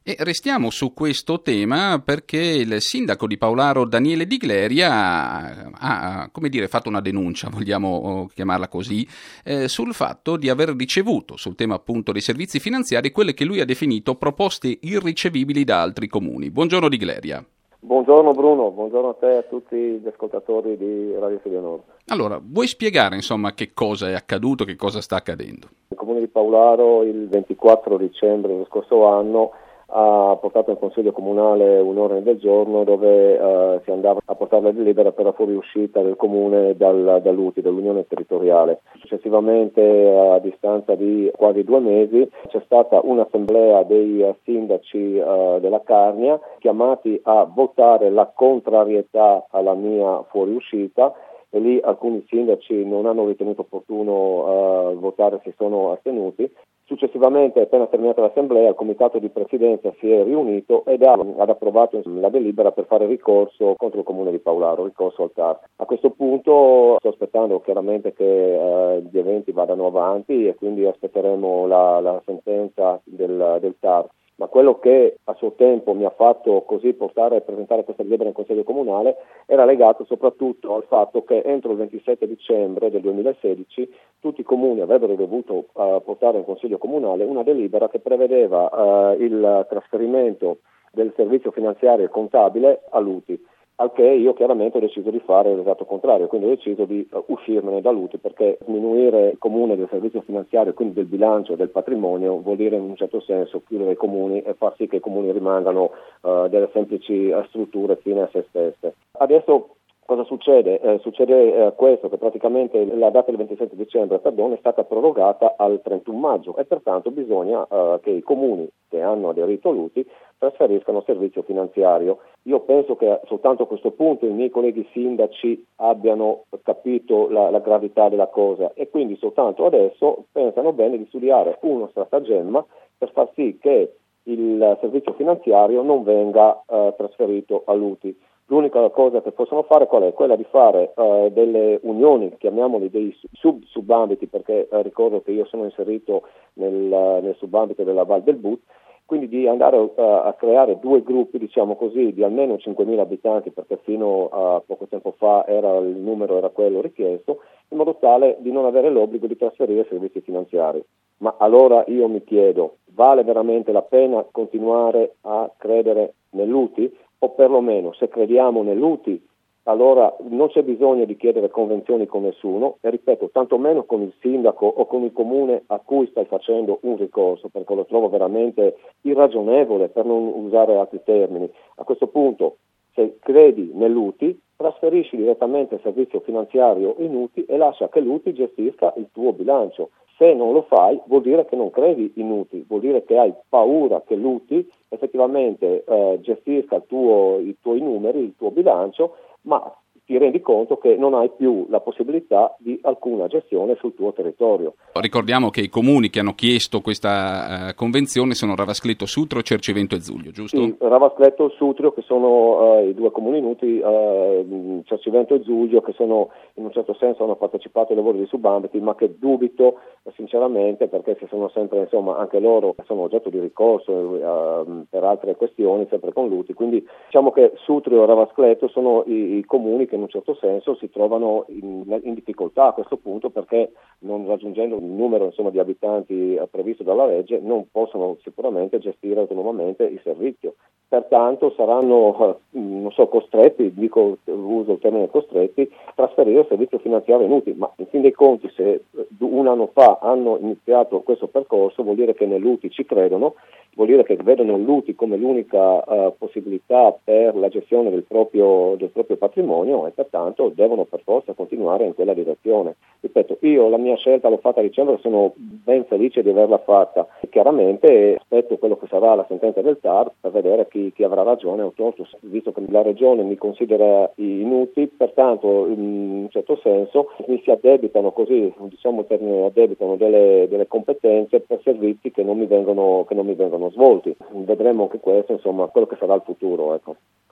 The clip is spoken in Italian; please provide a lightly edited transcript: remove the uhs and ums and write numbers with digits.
E restiamo su questo tema perché il sindaco di Paolaro, Daniele Di Gleria, ha come dire, fatto una denuncia, vogliamo chiamarla così, sul fatto di aver ricevuto, sul tema appunto dei servizi finanziari, quelle che lui ha definito proposte irricevibili da altri comuni. Buongiorno Di Gleria. Buongiorno Bruno, buongiorno a te e a tutti gli ascoltatori di Radio Studio Nord. Allora, vuoi spiegare insomma che cosa è accaduto, che cosa sta accadendo? Il Comune di Paolaro il 24 dicembre dello scorso anno ha portato in Consiglio Comunale un ordine del giorno dove si andava a portare la delibera per la fuoriuscita del Comune dall'UTI, dall'Unione Territoriale. Successivamente, a distanza di quasi 2 mesi, c'è stata un'assemblea dei sindaci della Carnia chiamati a votare la contrarietà alla mia fuoriuscita, e lì alcuni sindaci non hanno ritenuto opportuno votare, si sono astenuti. Successivamente, appena terminata l'assemblea, il comitato di presidenza si è riunito ed ha approvato la delibera per fare ricorso contro il comune di Paolaro, ricorso al TAR. A questo punto sto aspettando chiaramente che gli eventi vadano avanti e quindi aspetteremo la sentenza del TAR. Ma quello che a suo tempo mi ha fatto così portare a presentare questa delibera in Consiglio Comunale era legato soprattutto al fatto che entro il 27 dicembre del 2016 tutti i comuni avrebbero dovuto portare in Consiglio Comunale una delibera che prevedeva il trasferimento del servizio finanziario e contabile all'UTI. Al che io chiaramente ho deciso di fare l'esatto contrario, quindi ho deciso di uscirmene dall'UTI, perché diminuire il comune del servizio finanziario, quindi del bilancio e del patrimonio, vuol dire in un certo senso chiudere i comuni e far sì che i comuni rimangano delle semplici strutture fine a se stesse. Adesso cosa succede? Succede questo, che praticamente la data del 27 dicembre è stata prorogata al 31 maggio e pertanto bisogna che i comuni che hanno aderito all'UTI trasferiscano servizio finanziario. Io penso che soltanto a questo punto i miei colleghi sindaci abbiano capito la gravità della cosa e quindi soltanto adesso pensano bene di studiare uno stratagemma per far sì che il servizio finanziario non venga trasferito all'UTI. L'unica cosa che possono fare qual è? Quella di fare delle unioni, chiamiamoli dei subambiti, perché ricordo che io sono inserito nel subambito della Val del But, quindi di andare a creare 2 gruppi, diciamo così, di almeno 5.000 abitanti, perché fino a poco tempo fa il numero era quello richiesto, in modo tale di non avere l'obbligo di trasferire servizi finanziari. Ma allora io mi chiedo, vale veramente la pena continuare a credere nell'UTI? O perlomeno, se crediamo nell'UTI, allora non c'è bisogno di chiedere convenzioni con nessuno e, ripeto, tantomeno con il sindaco o con il comune a cui stai facendo un ricorso, perché lo trovo veramente irragionevole, per non usare altri termini. A questo punto, se credi nell'UTI, trasferisci direttamente il servizio finanziario in UTI e lascia che l'UTI gestisca il tuo bilancio. Se non lo fai, vuol dire che non credi in UTI, vuol dire che hai paura che l'UTI effettivamente gestisca i tuoi numeri, il tuo bilancio, ma ti rendi conto che non hai più la possibilità di alcuna gestione sul tuo territorio. Ricordiamo che i comuni che hanno chiesto questa convenzione sono Ravascletto Sutrio, Cercivento e Zuglio, giusto? Sì, Ravascletto e Sutrio, che sono i 2 comuni inuti, Cercivento e Zuglio, che sono in un certo senso hanno partecipato ai lavori di subambiti, ma che dubito sinceramente, perché si sono sempre, insomma, anche loro sono oggetto di ricorso per altre questioni, sempre con l'UTI. Quindi diciamo che Sutrio e Ravascletto sono i comuni che in un certo senso si trovano in difficoltà a questo punto, perché non raggiungendo il numero, insomma, di abitanti previsto dalla legge non possono sicuramente gestire autonomamente il servizio. Pertanto saranno costretti, uso il termine costretti, a trasferire il servizio finanziario in UTI, ma in fin dei conti se un anno fa hanno iniziato questo percorso vuol dire che nell'UTI ci credono, vuol dire che vedono l'UTI come l'unica possibilità per la gestione del proprio patrimonio e pertanto devono per forza continuare in quella direzione. Ripeto, io la mia scelta l'ho fatta a dicembre, sono ben felice di averla fatta e chiaramente aspetto quello che sarà la sentenza del TAR per vedere chi avrà ragione o torto, visto che la Regione mi considera inuti, pertanto in un certo senso mi si addebitano, così diciamo il termine, addebitano delle competenze per servizi che non mi vengono svolti. Vedremo anche questo, insomma, quello che sarà il futuro, ecco.